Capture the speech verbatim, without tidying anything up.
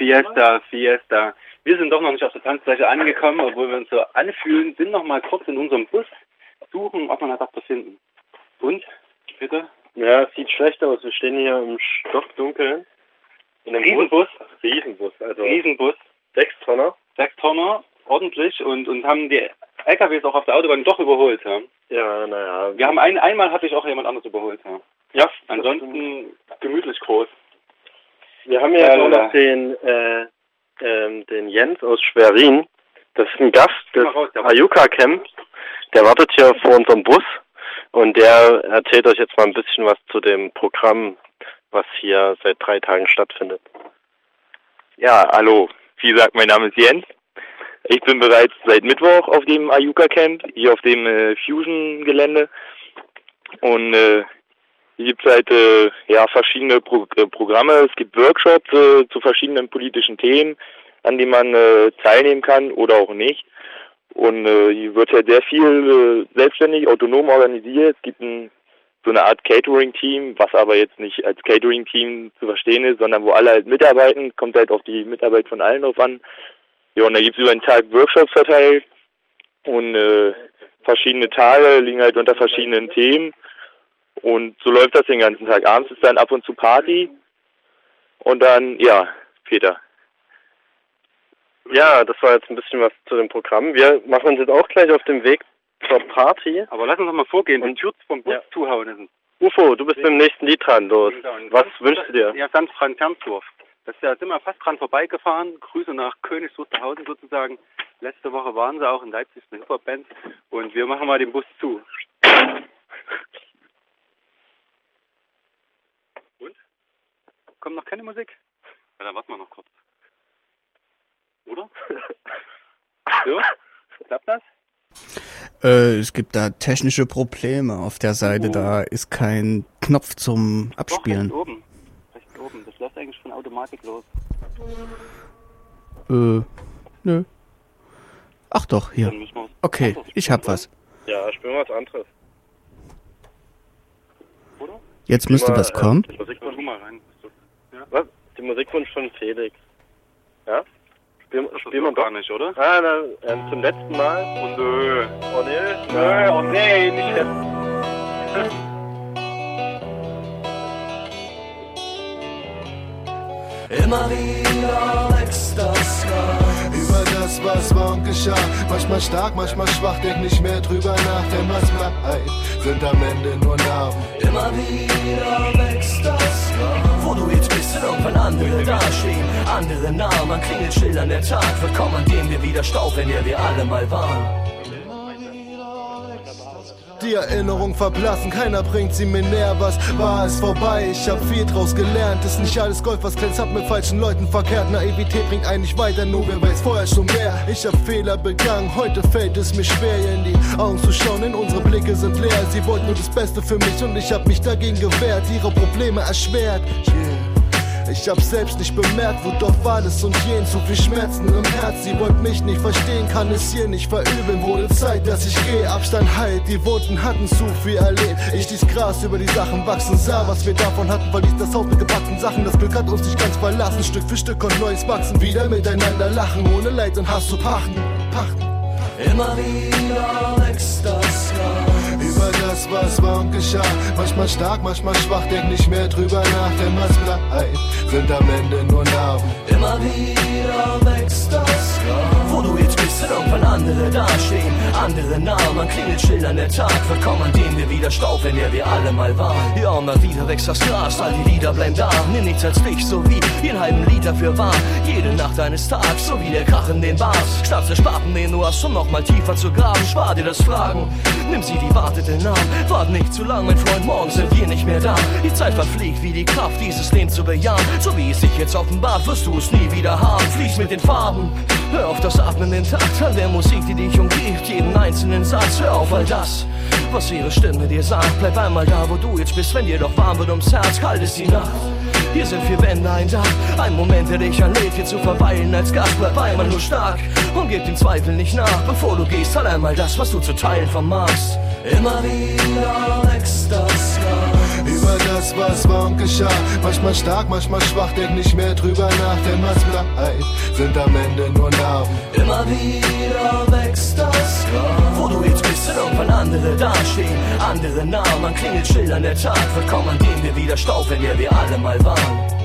Fiesta, Fiesta. Wir sind doch noch nicht auf der Tanzfläche angekommen, obwohl wir uns so anfühlen, sind noch mal kurz in unserem Bus, suchen, ob wir noch was finden. Und? Bitte? Ja, sieht schlecht aus. Wir stehen hier im Stockdunkeln. In einem Riesenbus. Bus. Riesenbus, also. Riesenbus. Sechs Tonner. Sechs Tonner, ordentlich, und, und haben die L K Ws auch auf der Autobahn doch überholt, ja. Ja, naja. Wir haben ein, einmal hatte ich auch jemand anderes überholt, ja. Ja. Ansonsten gemütlich groß. Wir haben ja, ja auch noch den, äh, ähm, den Jens aus Schwerin. Das ist ein Gast des Ayuka-Camps. Der wartet hier vor unserem Bus und der erzählt euch jetzt mal ein bisschen was zu dem Programm, was hier seit drei Tagen stattfindet. Ja, hallo. Wie gesagt, mein Name ist Jens. Ich bin bereits seit Mittwoch auf dem Ayuka-Camp, hier auf dem äh, Fusion-Gelände. Und äh, hier gibt es halt äh, ja, verschiedene Pro äh, Programme. Es gibt Workshops äh, zu verschiedenen politischen Themen, an denen man äh, teilnehmen kann oder auch nicht. Und äh, hier wird halt sehr viel äh, selbstständig, autonom organisiert. Es gibt ein, so eine Art Catering-Team, was aber jetzt nicht als Catering-Team zu verstehen ist, sondern wo alle halt mitarbeiten. Kommt halt auf die Mitarbeit von allen drauf an. Ja, und da gibt es über den Tag Workshops verteilt und äh, verschiedene Tage liegen halt unter verschiedenen Themen. Und so läuft das den ganzen Tag. Abends ist dann ab und zu Party. Und dann, ja, Peter. Ja, das war jetzt ein bisschen was zu dem Programm. Wir machen uns jetzt auch gleich auf den Weg zur Party. Aber lass uns doch mal vorgehen und Tür vom Bus ja. zuhauen. Ufo, du bist mit dem nächsten Lied dran, los. Was wünschst du dir? Ja, Sankt Franz Hermsdorf. Das ist ja, sind wir fast dran vorbeigefahren. Grüße nach Königs Wusterhausen sozusagen. Letzte Woche waren sie auch in Leipzig, eine Hip-Hop-Band. Und wir machen mal den Bus zu. Und? Kommt noch keine Musik? Ja, dann warten wir noch kurz. Oder? So? Klappt das? Äh, es gibt da technische Probleme auf der Seite. Oh. Da ist kein Knopf zum Abspielen. Doch, rechts oben. Rechts oben. Das läuft eigentlich von Automatik los. Äh, nö. Ach doch, hier. Okay, ich hab was. Ja, spielen wir was anderes. Oder? Jetzt müsste mal, was kommen. Äh, Musikwunsch. Mal rein. Ja? Was? Die Musikwunsch von Felix. Ja? Spielen, das spielen wir gar nicht, oder? Ah, na, äh, zum letzten Mal. Oh nö. Oh nö. Nö, oh nee, nicht jetzt. Immer wieder wächst das Gras über das, was war und geschah. Manchmal stark, manchmal schwach, denk nicht mehr drüber nach. Denn was bleibt, sind am Ende nur Narben. Immer wieder wächst das Gras. Wo du jetzt bist, sind irgendwann andere dastehen. Andere Namen, an Klingelschildern der Tag wird kommen, an dem wir wieder Staub, in der wir alle mal waren. Die Erinnerung verblassen, keiner bringt sie mir näher. Was war es vorbei? Ich hab viel draus gelernt. Ist nicht alles Gold, was glänzt, hab mit falschen Leuten verkehrt. Naivität bringt einen nicht weiter, nur wer weiß vorher schon mehr. Ich hab Fehler begangen, heute fällt es mir schwer, ihr in die Augen zu schauen, denn unsere Blicke sind leer. Sie wollten nur das Beste für mich und ich hab mich dagegen gewehrt. Ihre Probleme erschwert, yeah. Ich hab's selbst nicht bemerkt, wo doch war das und jen. Zu viel Schmerzen im Herz, sie wollt mich nicht verstehen. Kann es hier nicht verübeln, wurde Zeit, dass ich geh. Abstand halt, die Wunden hatten zu viel erlebt. Ich dies Gras über die Sachen wachsen sah. Was wir davon hatten, verließ das Haus mit gebackenen Sachen. Das Glück hat uns nicht ganz verlassen. Stück für Stück und Neues wachsen. Wieder miteinander lachen, ohne Leid und Hass zu pachten. Pachten. Immer wieder wächst das Gras über das, was war und geschah. Manchmal stark, manchmal schwach, denk nicht mehr drüber nach. Denn was bleibt, sind am Ende nur Narben. Immer wieder wächst das Gras. Wo du jetzt bist, sind irgendwann andere dastehen. Andere Namen, an Klingelschildern der Tag wird kommen, an dem wir wieder Staub, in der wir alle mal waren. Ja, und mal wieder wächst das Gras, all die Lieder bleiben da. Nimm nichts als dich, so wie jeden halben Liter für wahr. Jede Nacht eines Tages, so wie der Krach in den Bars. Statt der Spaten, den du hast, um noch mal tiefer zu graben. Spar dir das Fragen, nimm sie, die wartet in Arm. Wart nicht zu lang, mein Freund, morgen sind wir nicht mehr da. Die Zeit verfliegt wie die Kraft, dieses Leben zu bejahen. So wie es sich jetzt offenbart, wirst du es nie wieder haben. Fließ mit den Farben, hör auf das Atmen, den Takt an der Musik, die dich umgibt, jeden einzelnen Satz. Hör auf all das, was ihre Stimme dir sagt. Bleib einmal da, wo du jetzt bist, wenn dir doch warm wird ums Herz. Kalt ist die Nacht, hier sind vier Wände, ein Dach. Ein Moment, der dich anlädt, hier zu verweilen als Gast. Bleib einmal nur stark und gib den Zweifel nicht nach. Bevor du gehst, halt einmal das, was du zu teilen vermagst. Immer wieder wächst das Gras über das, was war und geschah. Manchmal stark, manchmal schwach, denk nicht mehr drüber nach, denn was bleibt, sind am Ende nur Narben. Immer wieder wächst das Grab, wo du jetzt bist und irgendwann andere dastehen. Andere Namen, an Klingelschildern, der Tag wird kommen, an dem wir wieder Staub, wenn wir wir alle mal waren.